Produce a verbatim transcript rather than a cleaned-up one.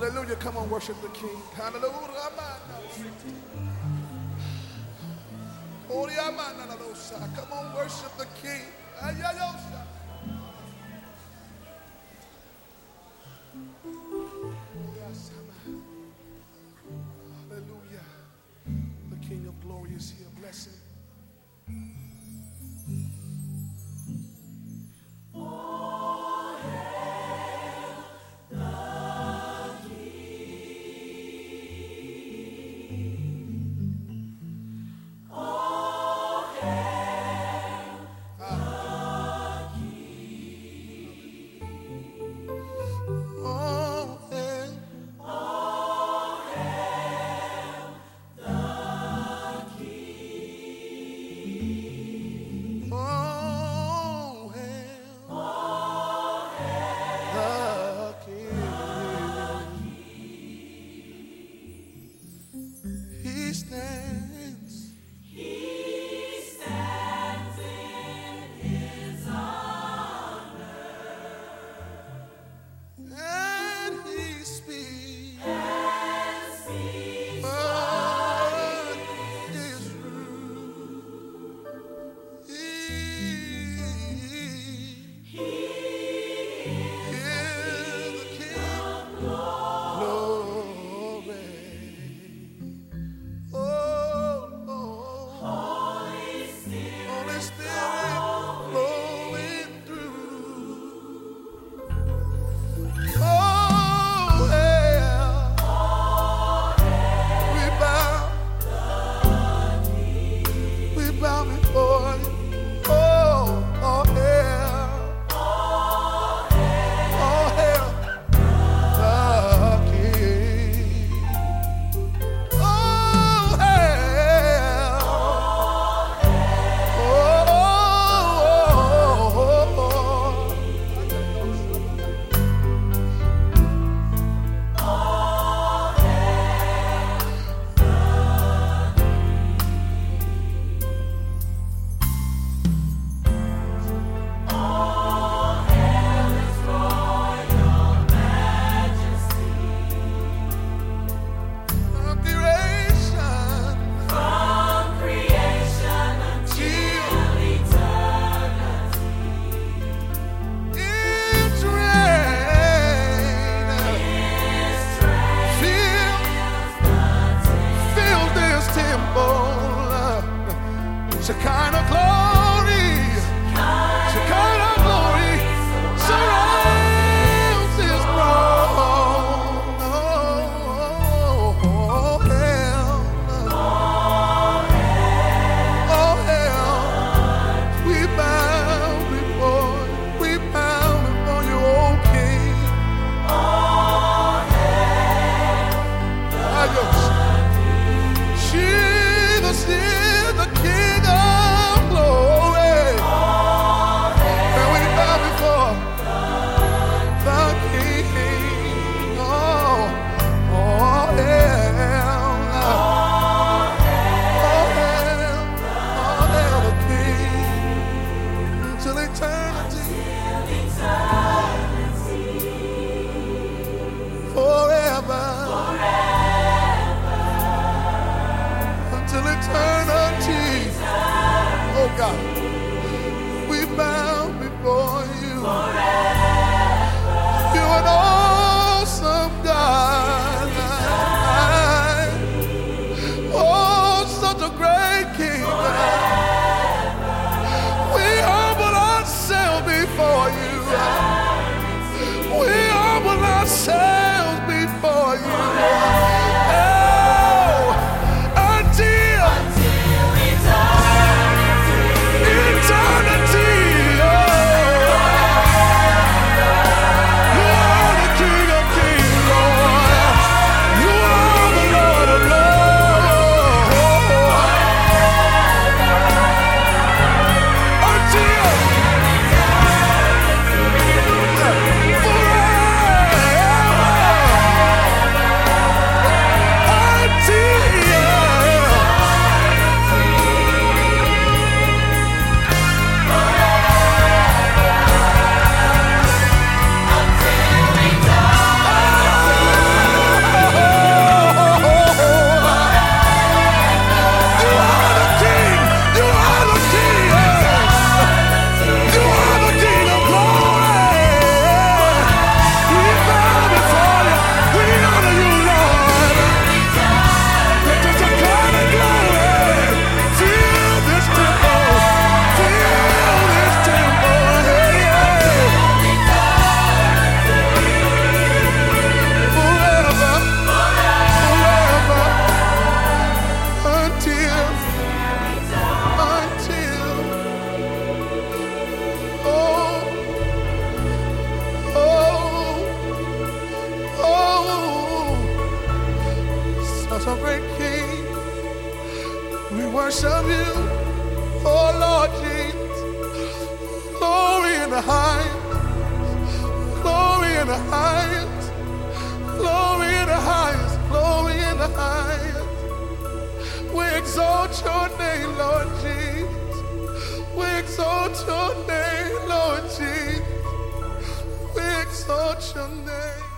Hallelujah. Come on, worship the King. Hallelujah. Come on, worship the King. Hallelujah. The King of glory is here. Bless him. Shekinah glory, Shekinah glory surrounds his throne. Oh, oh, hell, oh, hell, we bow before you, we bow before you, oh King. Oh, hell, Jesus is the King of glory. And we bow before the King. Oh, oh, hell. Oh, hell. Oh, hell, the King. Until eternity. Forever. Until eternity. Oh God, we bow before you. You're an awesome God. Oh, such a great King. We humble ourselves before you. We humble ourselves before you. Oh, until, until eternity. exalt your name, Lord Jesus. We exalt your name.